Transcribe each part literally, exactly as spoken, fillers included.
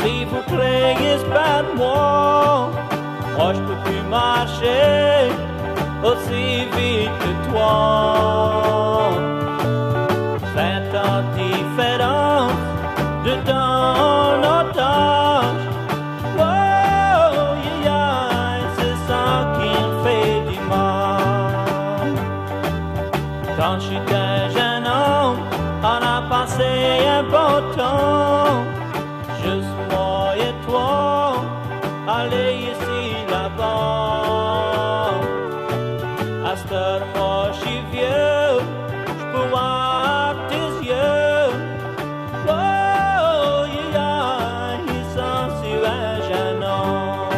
Si vous craignez pas de moi, moi je peux plus marcher aussi vite que toi. Faites la différence de ton otage. Oh, yeah, yeah, c'est ça qui me fait du mal. Quand j'étais jeune homme, on a passé un bon temps. Juste moi et toi, allez ici, là-bas. À cette heure, moi, je suis vieux, je peux voir tes yeux. Oh, yeah, ils sont sur un jeune homme.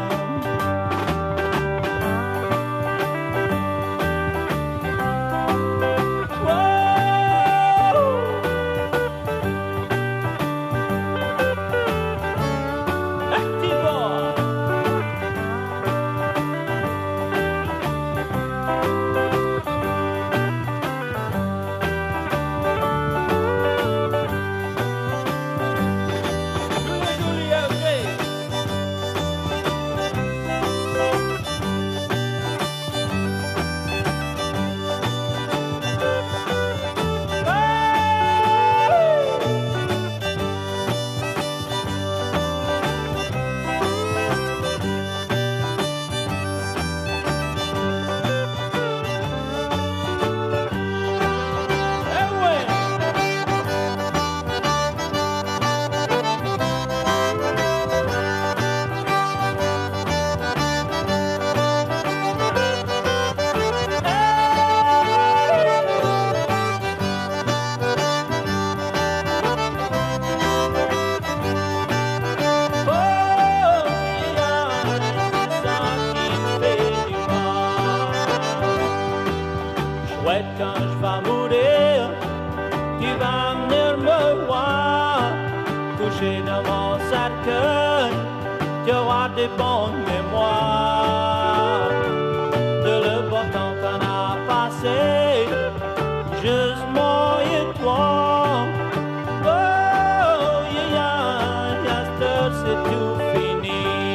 Quand je vais mourir, tu vas venir me voir, couché dans mon cercueil, tu auras des bonnes mémoires de le bon temps qu'on a passé, juste moi et toi. Oh, yeah, yeah, yeah, c'est tout fini.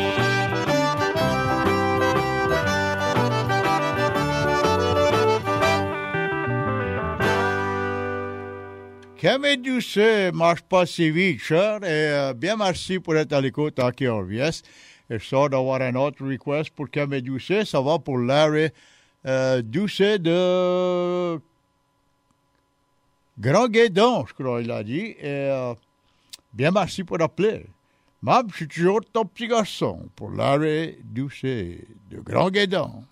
Camille Doucet marche pas si vite, cher, et euh, bien merci pour être à l'écoute à K R V S. Et je sors d'avoir un autre request pour Camille Doucet, ça va pour Larry euh, Doucet de Grand Guédon, je crois qu'il a dit. Et euh, bien merci pour appeler. Mab, je suis toujours ton petit garçon pour Larry Doucet de Grand Guédon.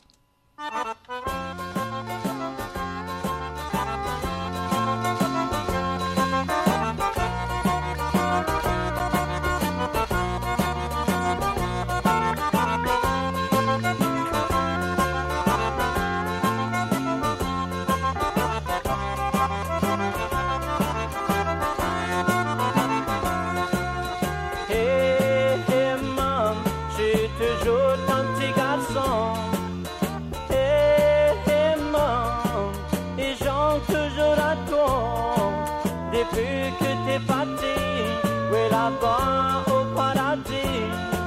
Là-bas au paradis,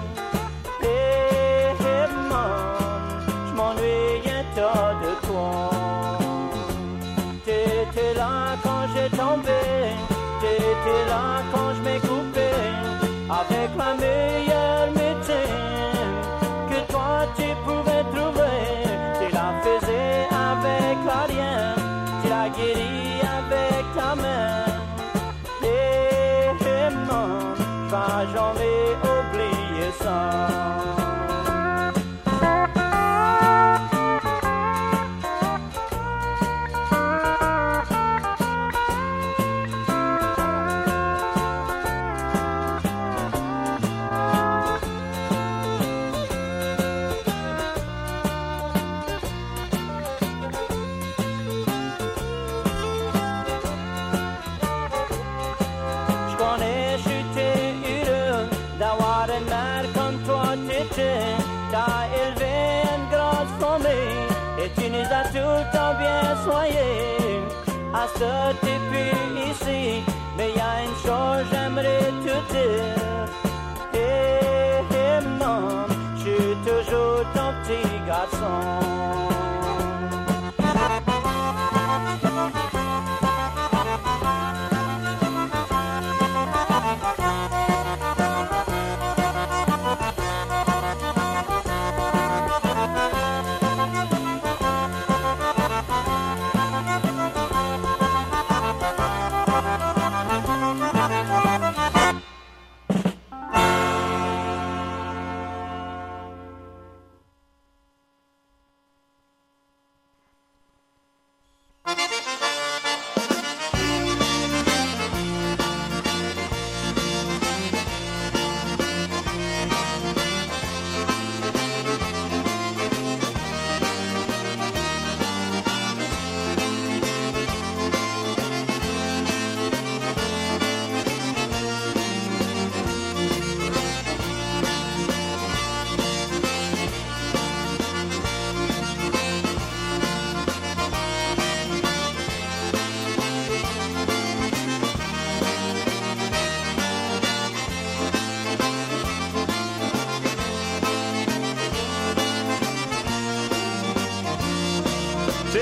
hey, hey, man, je m'ennuie un tas de toi. T'étais là quand j'ai tombé, t'étais là quand je m'ai coupé, avec la meilleure médecine que toi tu pouvais trouver. Tu la faisais avec la rien, tu la guéris avec ta main. Pas jamais oublier ça. Je connais, je suis heureux d'avoir une mère comme toi, t'étais. T'as élevé une grande famille et tu nous as tout le temps bien soignés. À ce t'es plus ici, mais y a une chose j'aimerais te dire.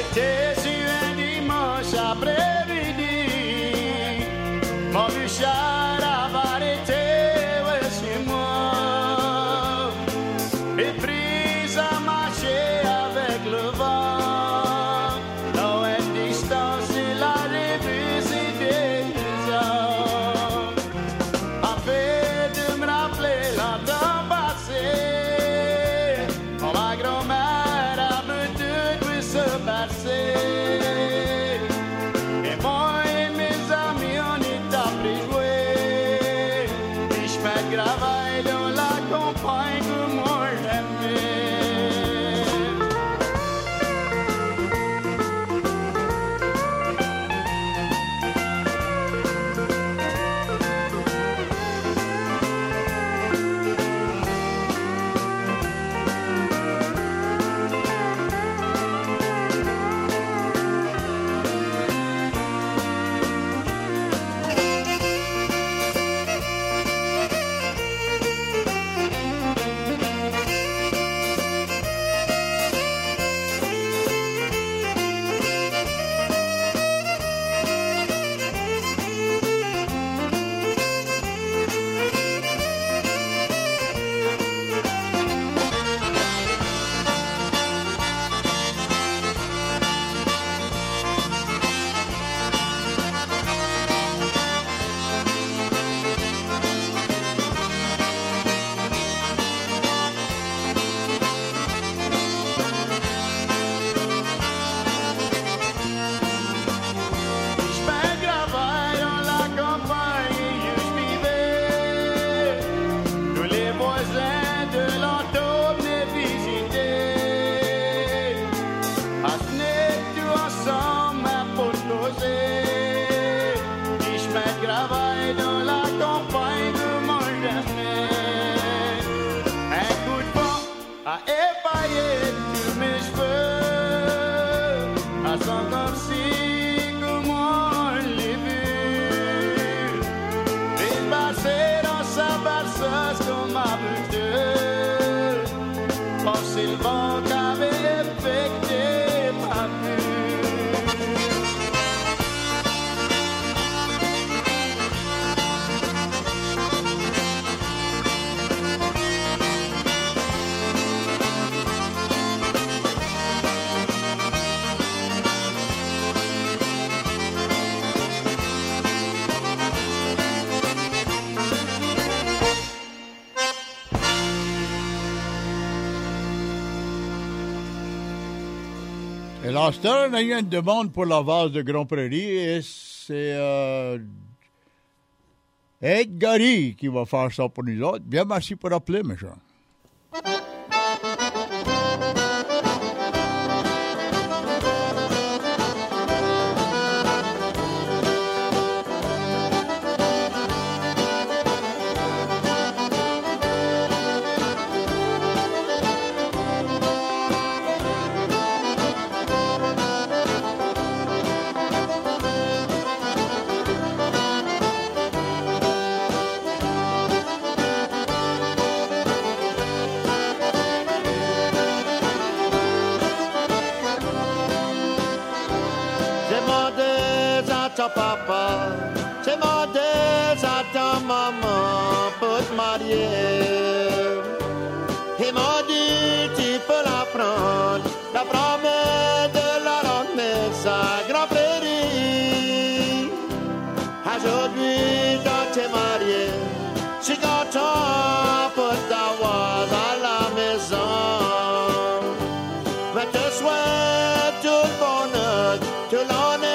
J'étais sur un dimanche après-midi, mon bûchard avait arrêté chez moi, et pris à marcher avec le vent, dans une distance il a revisité les ans, afin de me rappeler l'entend passé, quand ma grand-mère a me dit se passer. Et moi et mes amis on est appris jouer, et je fais le travail dans la campagne que moi j'aimais. Et là, on a eu une demande pour la vase de Grand Prairie et c'est euh, Ed Gary qui va faire ça pour nous autres. Bien, merci pour appeler, mes gens. Papa, j'ai demandé à ta maman pour te marier. Il m'a dit tu peux la prendre, la promesse de la ramener à Grand Prairie. Aujourd'hui quand t'es marié, je suis content pour t'avoir à la maison. Mais te souhaite tout le bonheur, tout l'honneur.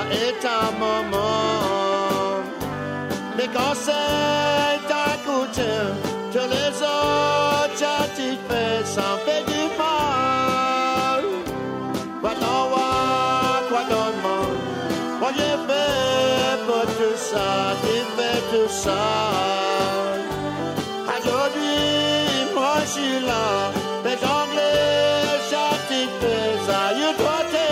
et ta maman. Les conseils, ta coutume, tous les autres, ça t'y fait, ça fait du mal. Quoi t'en vois, quoi t'en demande, moi j'ai fait pour tout ça, tu fais tout ça. Aujourd'hui, moi je suis là, les Anglais, ça t'y fait, ça y est, toi t'es.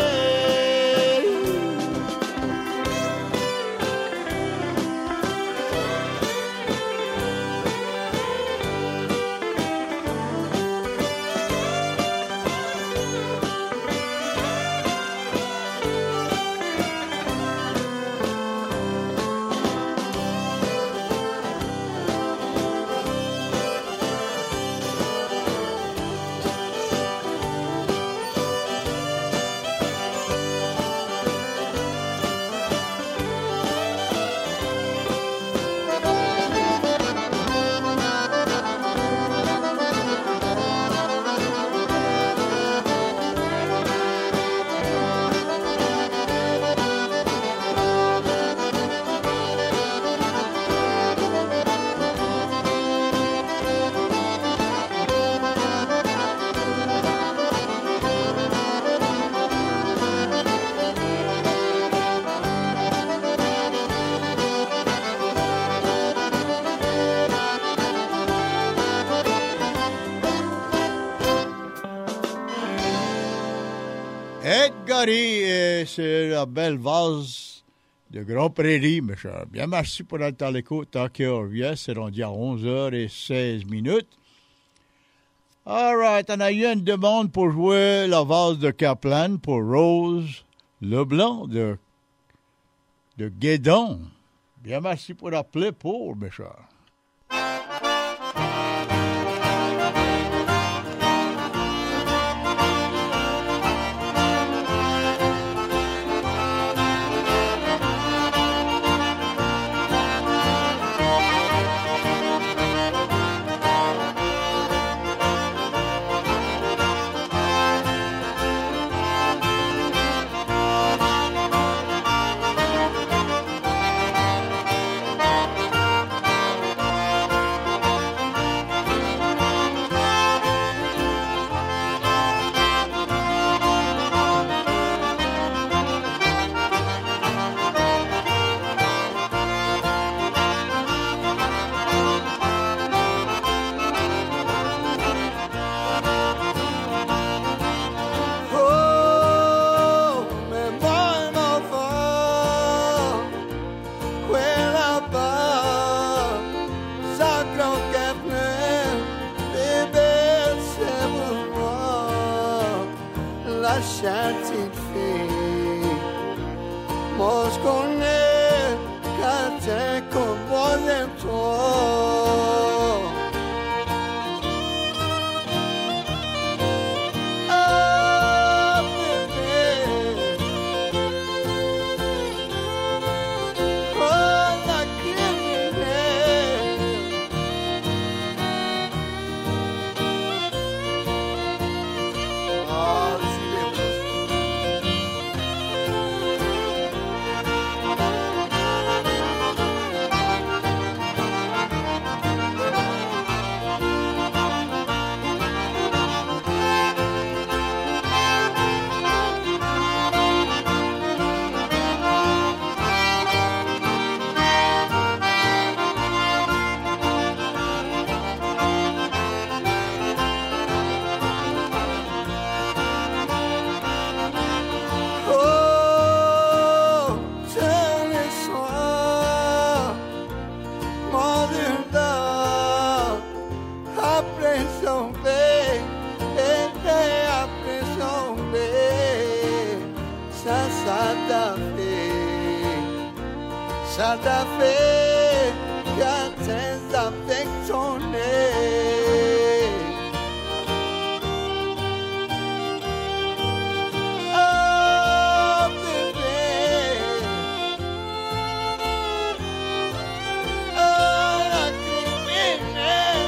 Et c'est la belle vase de Grand Prairie, mes chers. Bien, merci pour être à l'écoute. Tant qu'il revient, c'est rendu à onze heures seize minutes. All right, on a eu une demande pour jouer la vase de Kaplan pour Rose Leblanc de, de Guédon. Bien, merci pour appeler pour, mes chers. Santa Fe, cantes affectionnées. Oh, bébé, oh, la criminelle.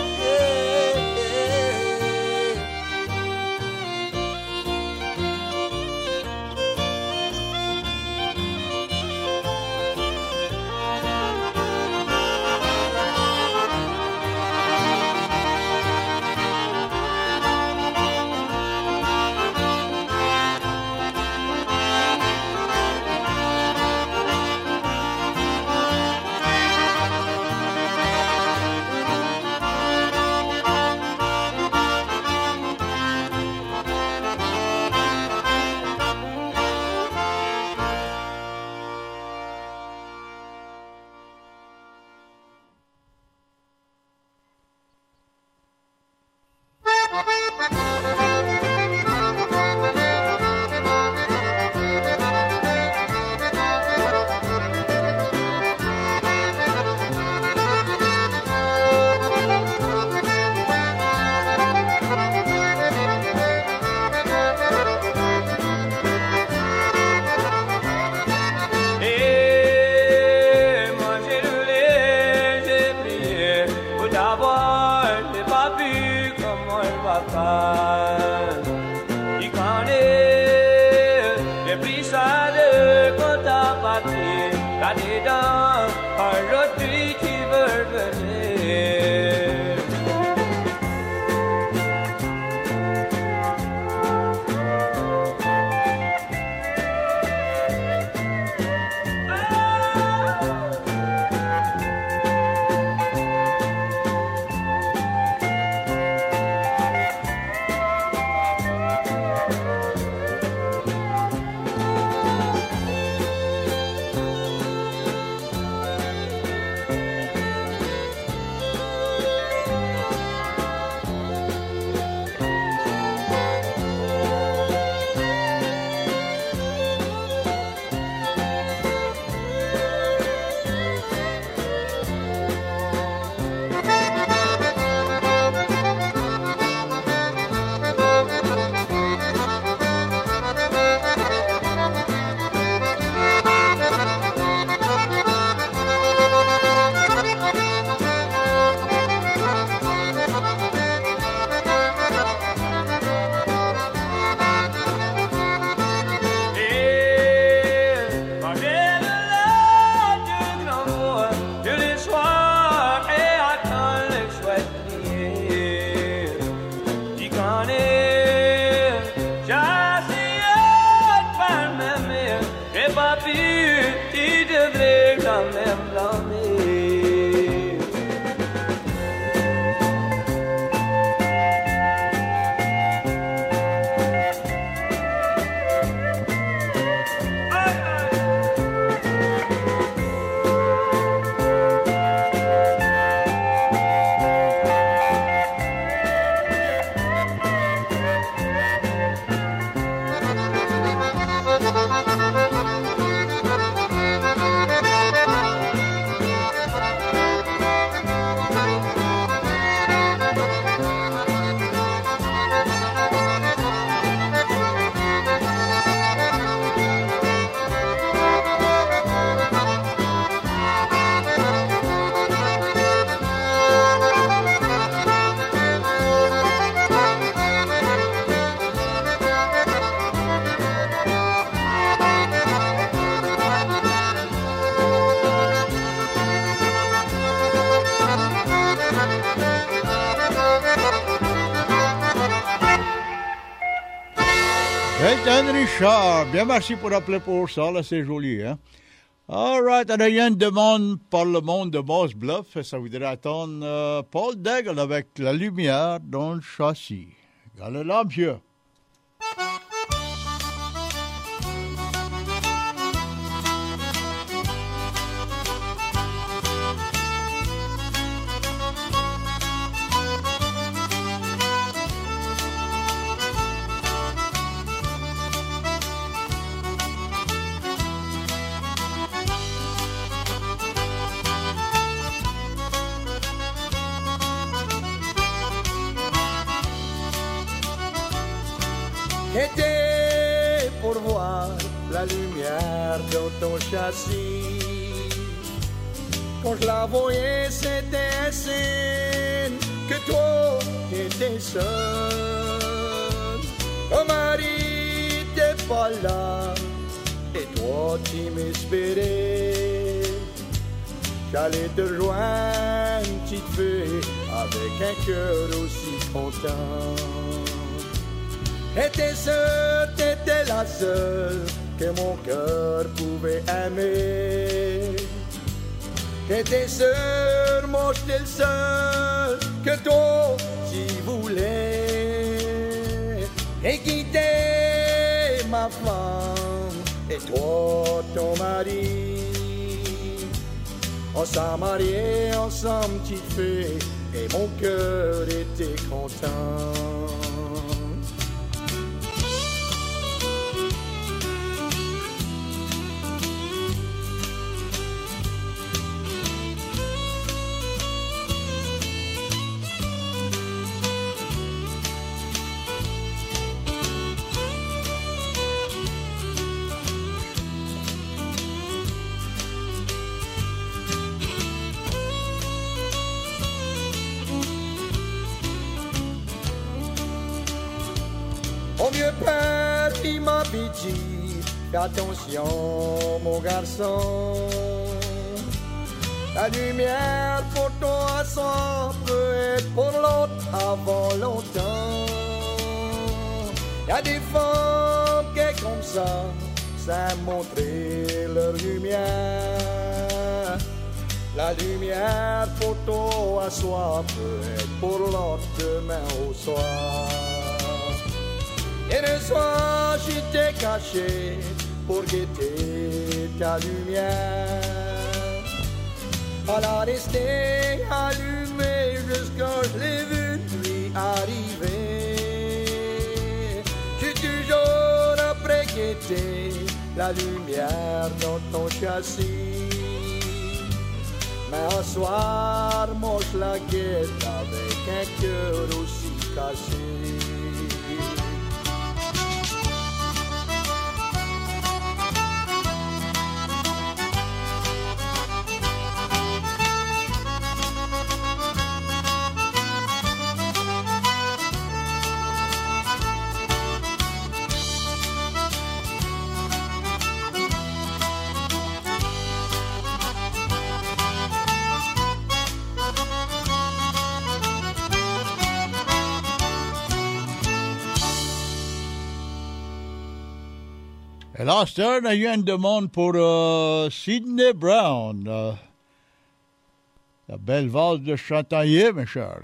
t'as des dents, aujourd'hui tu veux venir. Richard, bien merci pour appeler pour ça, là c'est joli, hein. All right, il y a une demande par le monde de Moss Bluff, ça voudrait attendre euh, Paul Daigle avec La lumière dans le châssis. Regardez-là, monsieur. Était pour voir la lumière dans ton châssis. Quand je la voyais, c'était un signe que toi, t'étais seul. Ton mari t'es pas là, et toi, tu m'espérais. J'allais te rejoindre, petite fille, avec un cœur aussi content. T'étais seule, t'étais la seule que mon cœur pouvait aimer. T'étais seule, moi j'étais le seul que toi tu voulais. Et quitter ma femme et toi ton mari. On s'est mariés ensemble, petite fille, et mon cœur était content. Mon vieux père, il m'avait dit, fais attention mon garçon, La lumière pour toi sans peut être pour l'autre avant longtemps. Y a des femmes qui est comme ça, ça montrer leur lumière. La lumière pour toi à soi peut être pour l'autre demain au soir. Et le soir je t'ai caché pour guetter ta lumière. Elle a resté allumée jusqu'à je l'ai vu lui arriver. J'ai toujours après guetté la lumière dans ton châssis. Mais un soir, moi je la guette avec un cœur aussi cassé. Et là, Stern, il y a une demande pour euh, Sidney Brown. Euh, la belle valse de Chantaillé, mes chers.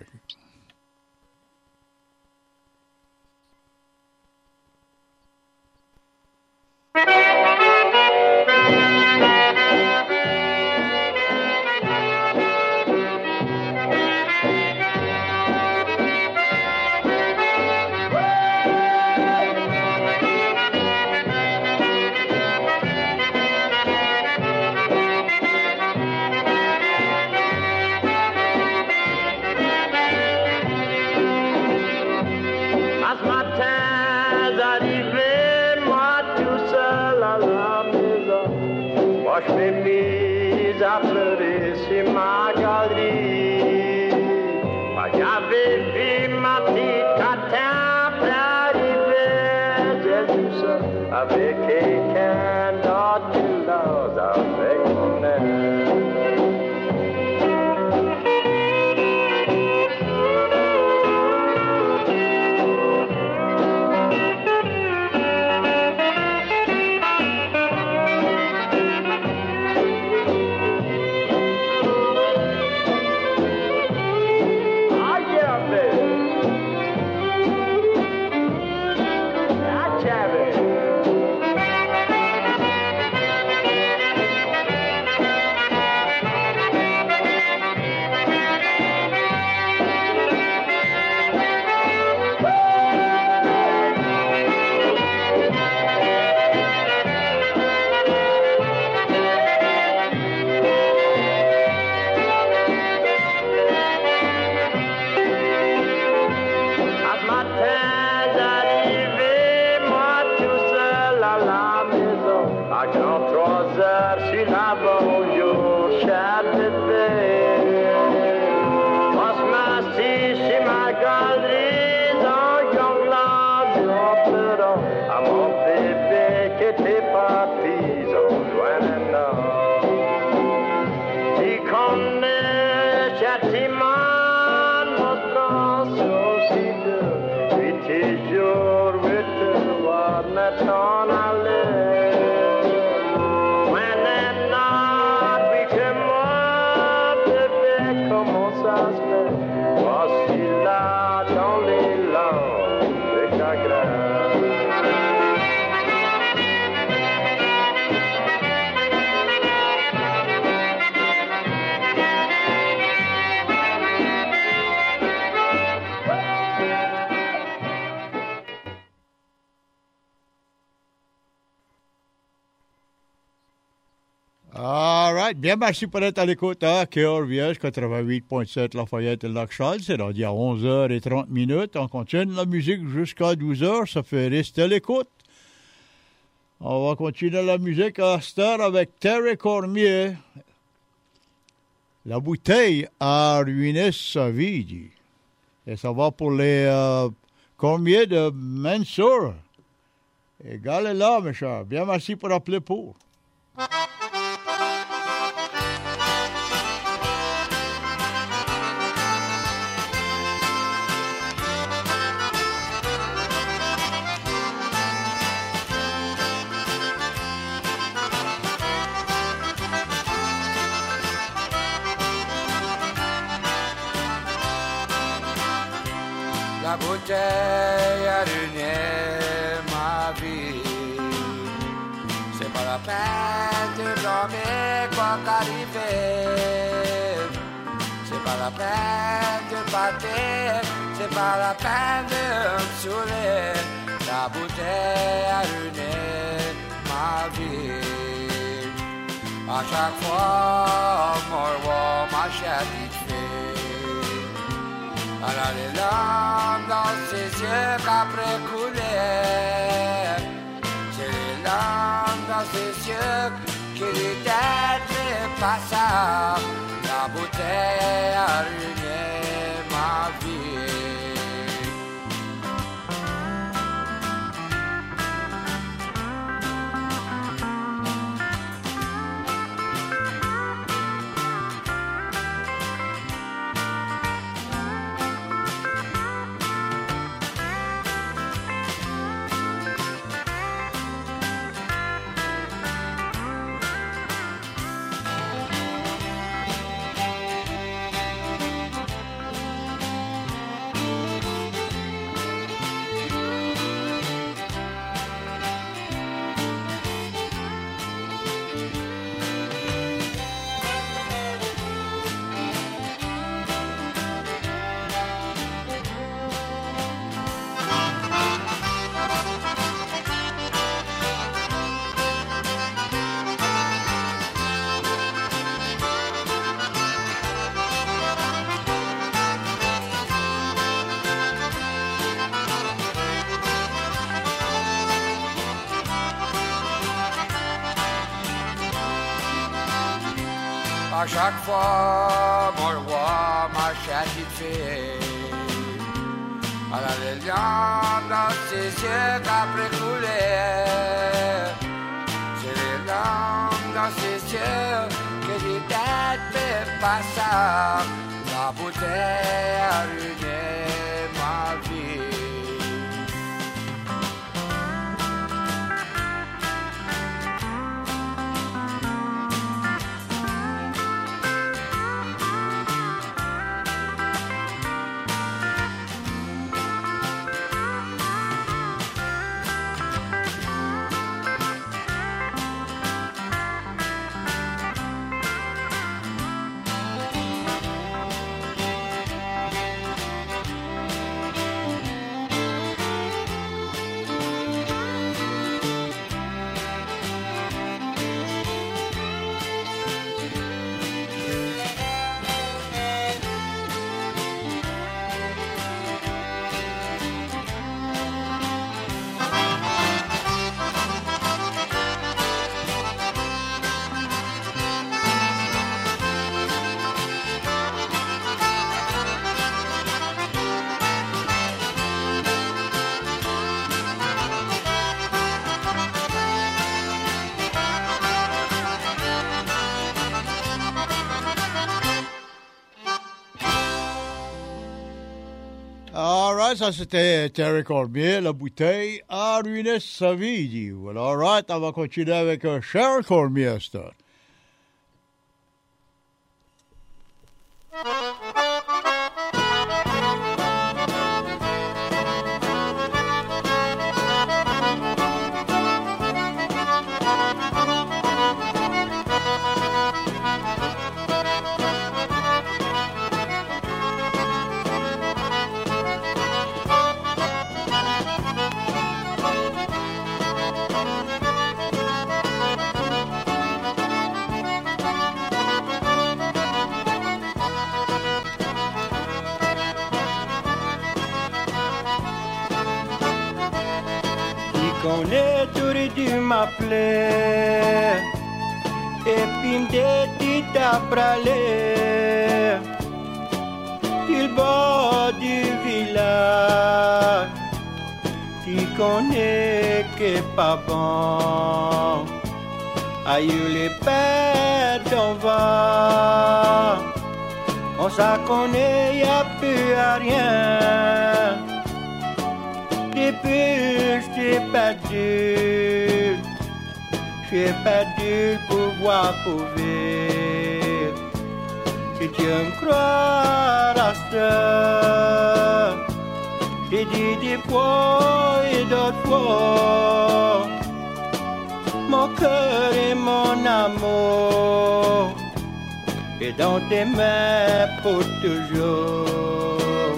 Je m'ai mise à pleurer sur ma galerie. J'avais vu ma petite Catin arriver, j'ai vu ça avec quelqu'un d'autre là, avec mon air. Bien, merci pour être à l'écoute à K R V S quatre-vingt-huit point sept Lafayette et Lac-Charles. C'est rendu à onze heures trente. On continue la musique jusqu'à douze heures. Ça fait rester à l'écoute. On va continuer la musique à Star avec Terry Cormier. La bouteille a ruiné sa vie. Et ça va pour les euh, Cormier de Mansour. Égal est là, mes chers. Bien, merci pour appeler pour. La bouteille a ruiné ma vie. C'est pas la peine de blâmer quoi qu'arriver. C'est pas la peine de partir. C'est pas la peine de me saouler. La bouteille a ruiné ma vie. À chaque fois, mon roi m'achète vite fait. Elle a les larmes dans ses yeux qu'après couler. C'est les larmes dans ses yeux qui lui têtent les passages. La bouteille a ruiné ma vie. À chaque fois, mon roi m'achète vite fait. Elle a les larmes dans ses yeux qu'après couler. C'est les larmes dans ses yeux que les têtes me passent. La bouteille a ruiné ma vie. All right, ça c'était Terry Cormier, la bouteille a ruiné sa vie, dit. Well, all right, on va continuer avec uh, Cheryl Cormier, ça. qu'on est aurait dû m'appeler et puis m'détit à praler du bord du village. Tu connais que pas bon, aïe les pères d'en va, on s'en connaît, y a plus à rien. Depuis j'ai perdu, j'ai perdu le pouvoir pour vivre. Si tu me crois à ça, J'ai dit des fois et d'autres fois, mon cœur et mon amour est dans tes mains pour toujours.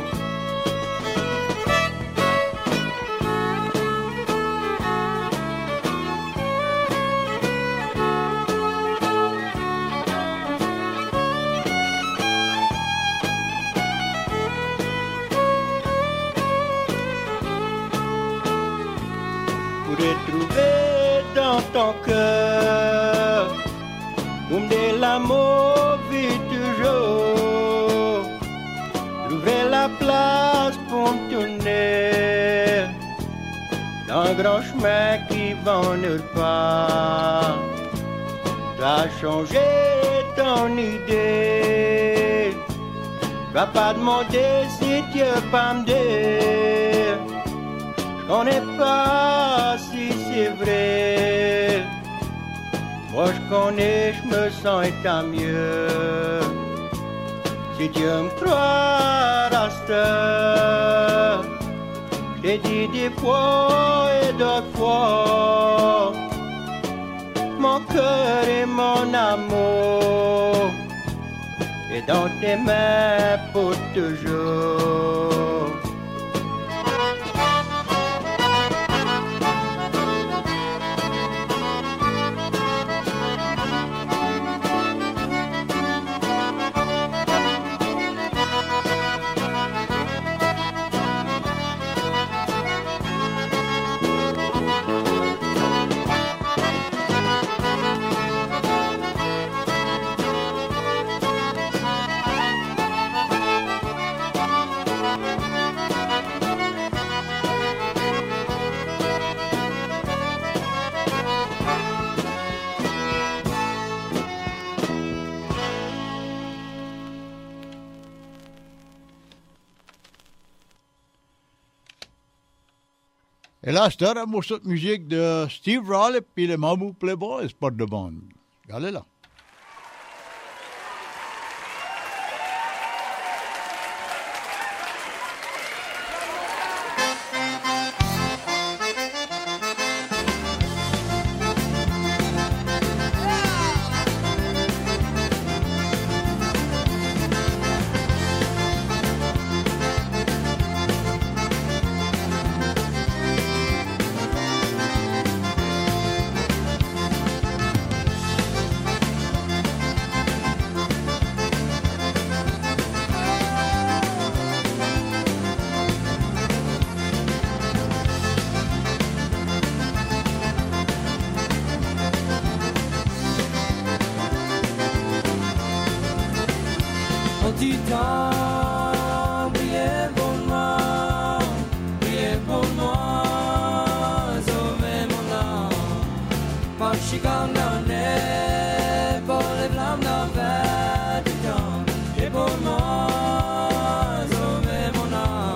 Trouver dans ton cœur comme de l'amour vit toujours. Trouver la place pour me tourner dans un grand chemin qui va nulle part. T'as changé ton idée, va pas demander si tu veux pas me dire. Je connais pas si c'est vrai. Moi je connais, je me sens et tant mieux. Si Dieu me croit à cette heure, je t'ai dit des fois et d'autres fois, mon cœur et mon amour est dans tes mains pour toujours. Et là, c'était un morceau de musique de Steve Raleigh et les Mamou Playboys, pas de bande. Regardez là. du temps, priez pour moi, priez pour moi, sauvez mon âme, par chicane dans les, pour les flammes d'un verre du temps, priez pour moi, sauvez mon âme.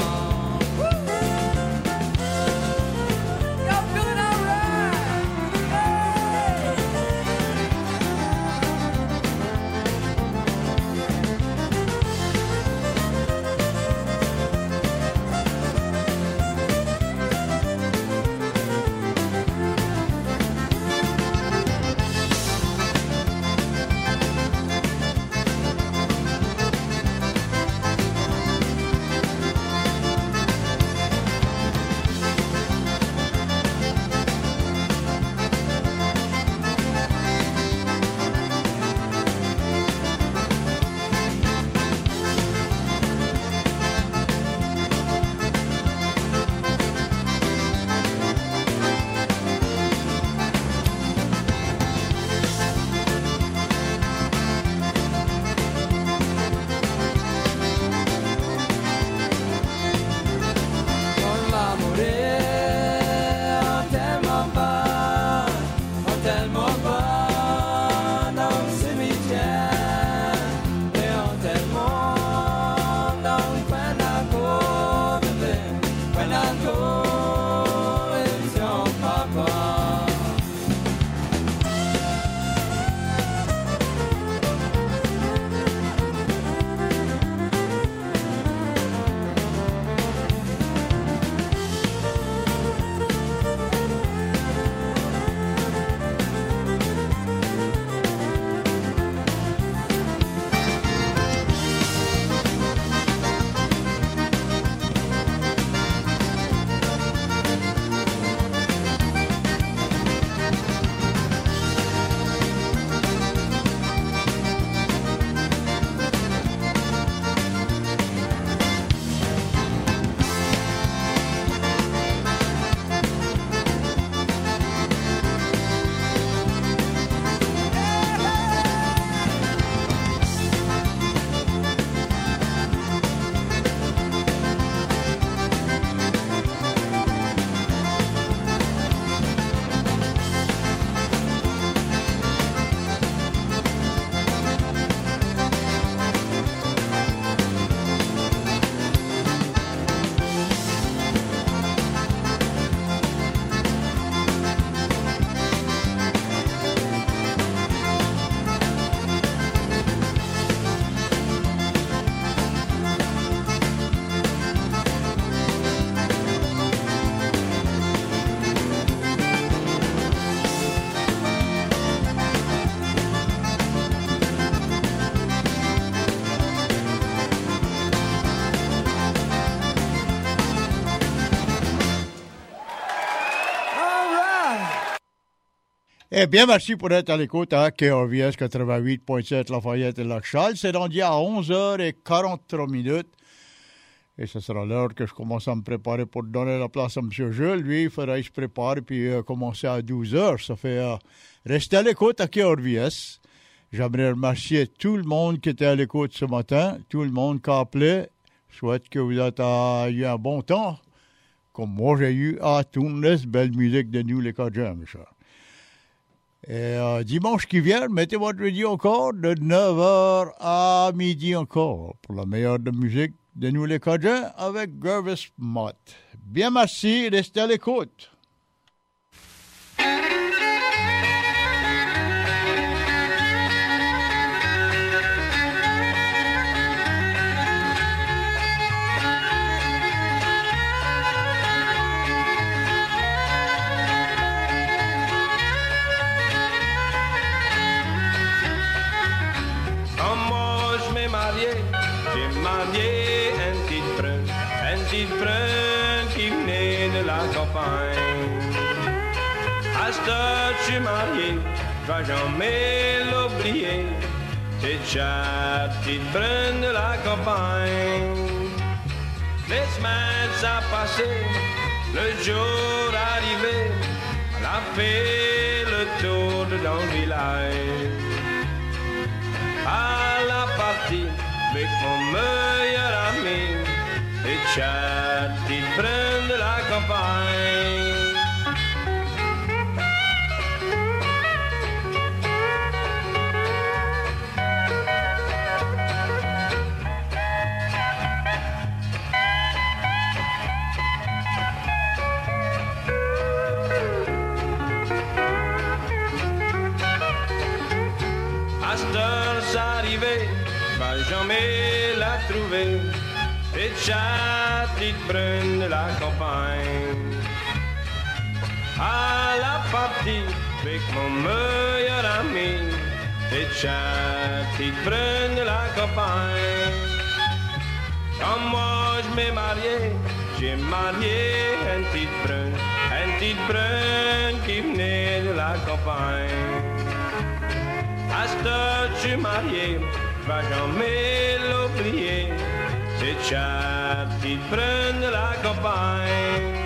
You're feeling alright, hey! Eh bien, merci pour être à l'écoute à K R V S quatre-vingt-huit point sept Lafayette et Lac-Charles. C'est rendu à onze heures quarante-trois minutes. Et ce sera l'heure que je commence à me préparer pour donner la place à M. Jules. Lui, il faudra se préparer puis euh, commencer à douze heures. Ça fait euh, rester à l'écoute à K R V S. J'aimerais remercier tout le monde qui était à l'écoute ce matin, tout le monde qui a appelé. Je souhaite que vous ayez eu un bon temps, comme moi j'ai eu à tourner cette belle musique de nous les Cajuns, mes chers. Et euh, dimanche qui vient, mettez votre radio encore de neuf heures à midi encore pour la meilleure de musique de nous les Cajuns avec Gervis Mott. Bien merci, restez à l'écoute. À ce que je suis marié, je vais jamais l'oublier. Cette chère petite brune de la campagne. Les semaines sont passées, le jour arrivé, elle a fait le tour de dans le village. À la partie avec mon meilleur ami, cette chère petite brune de la campagne. Jamais la trouver, cette chère petite brune de la campagne. À la partie avec mon meilleur ami, cette chère petite brune de la campagne. Quand moi je m'ai marié, j'ai marié une petite brune, une petite brune qui venait de la campagne. À ce que je suis marié, je vais jamais l'oublier, cette chère petite brune de la campagne.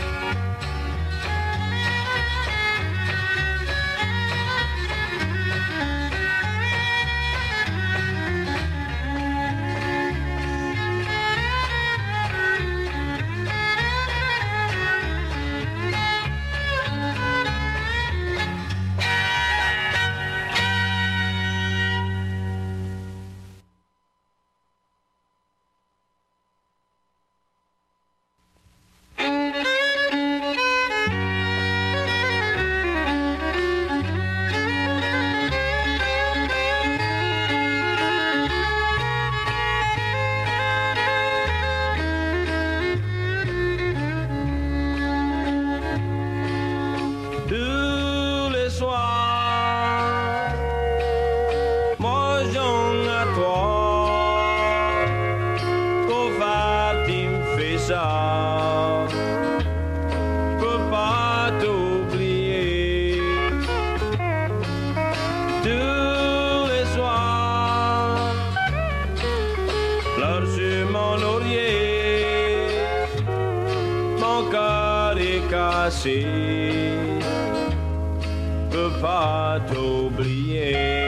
Je peux pas t'oublier.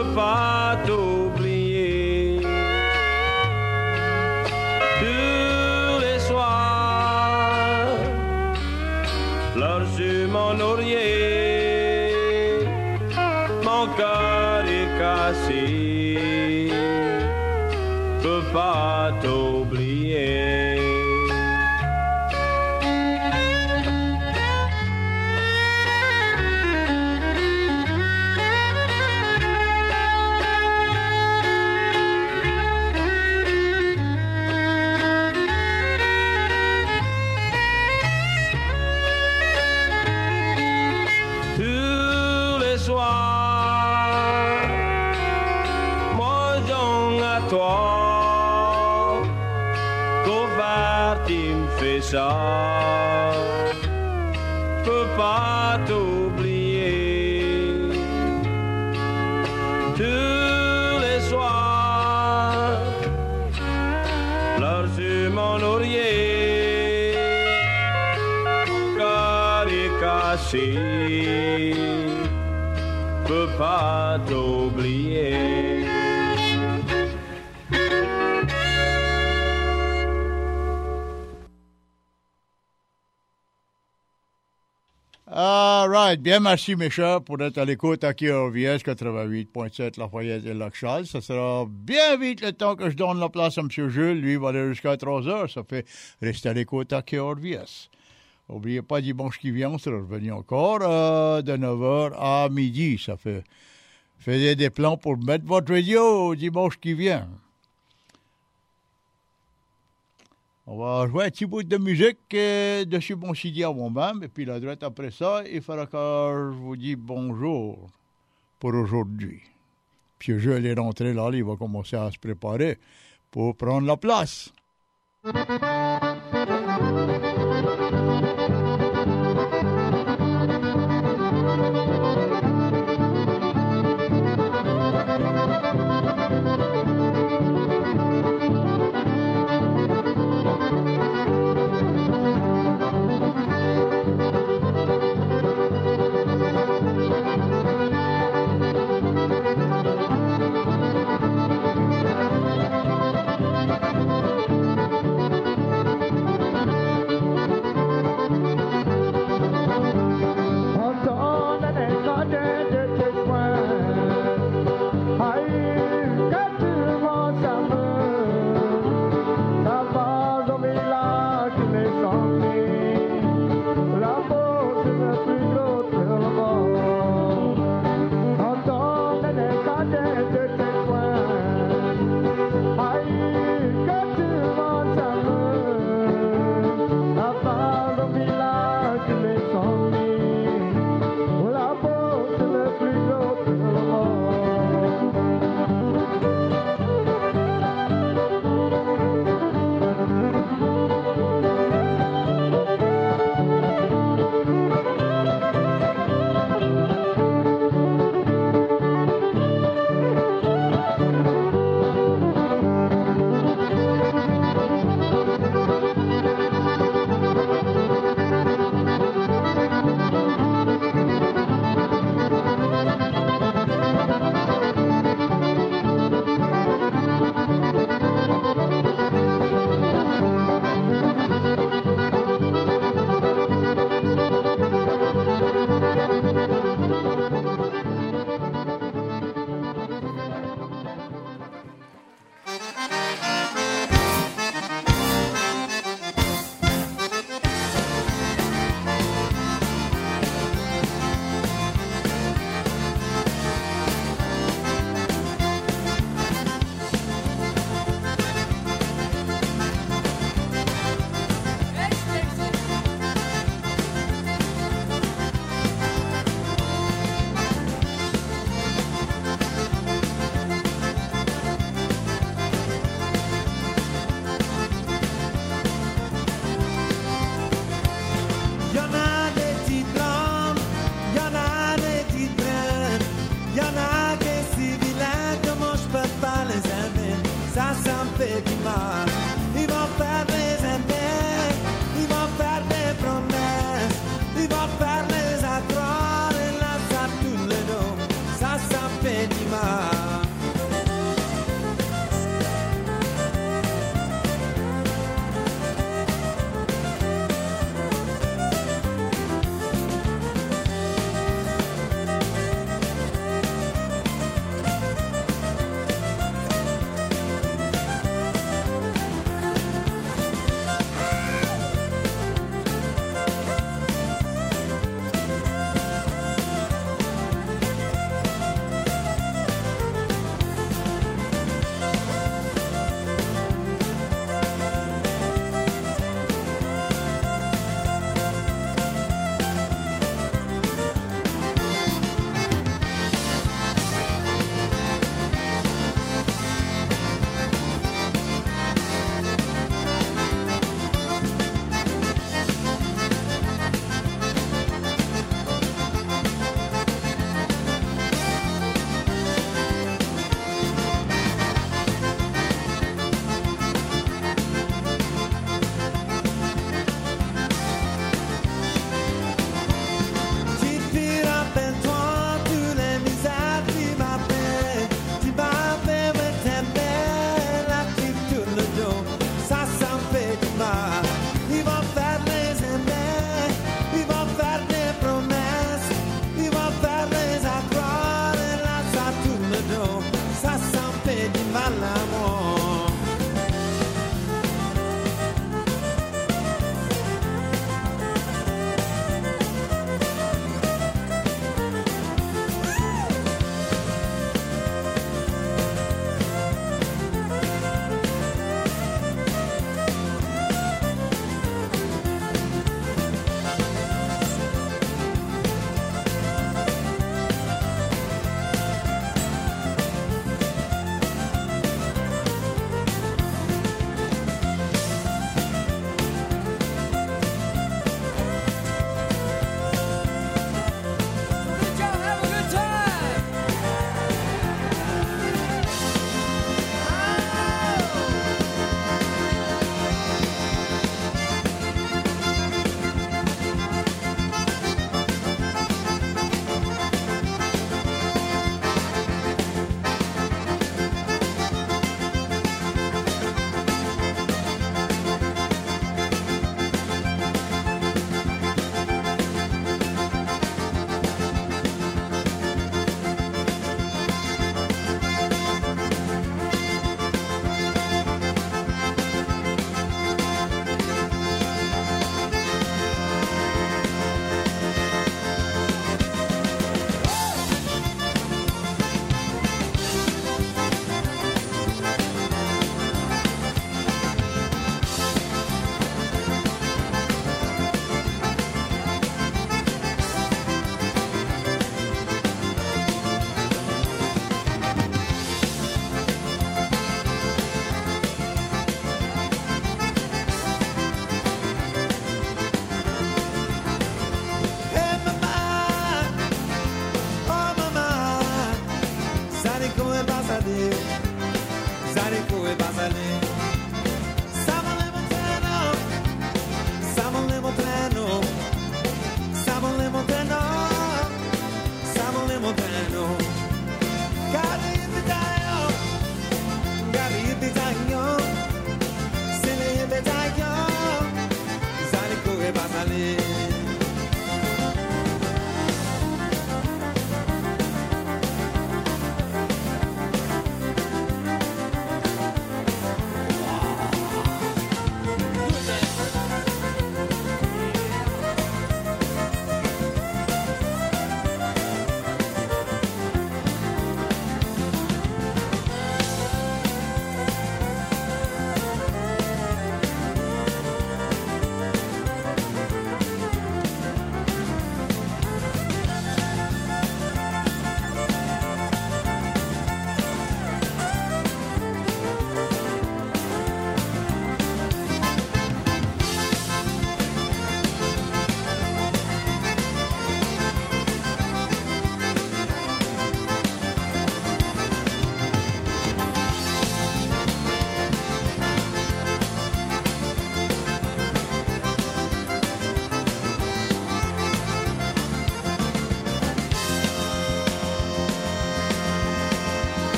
pas t'oublier. Tu pleure sur mon oreiller. Mon cœur est cassé, peux pas t'oublier. Toi, couvert, il me fait ça, peux pas t'oublier. Tous les soirs, pleure sur mon oreiller, mon cœur est cassé, peux pas t'oublier. All right. Bien, merci, mes chers, pour être à l'écoute à K R V S quatre-vingt-huit point sept Lafayette et Lac-Charles. Ça sera bien vite le temps que je donne la place à M. Jules. Lui, il va aller jusqu'à trois heures. Ça fait rester à l'écoute à K R V S. N'oubliez pas, dimanche qui vient, on sera revenu encore euh, de neuf heures à midi. Ça fait, faisez des plans pour mettre votre radio dimanche qui vient. On va jouer un petit bout de musique euh, dessus mon C D à moi-même. Et puis la droite après ça, il faudra que je vous dise bonjour pour aujourd'hui. Puis je vais rentrer là, il va commencer à se préparer pour prendre la place.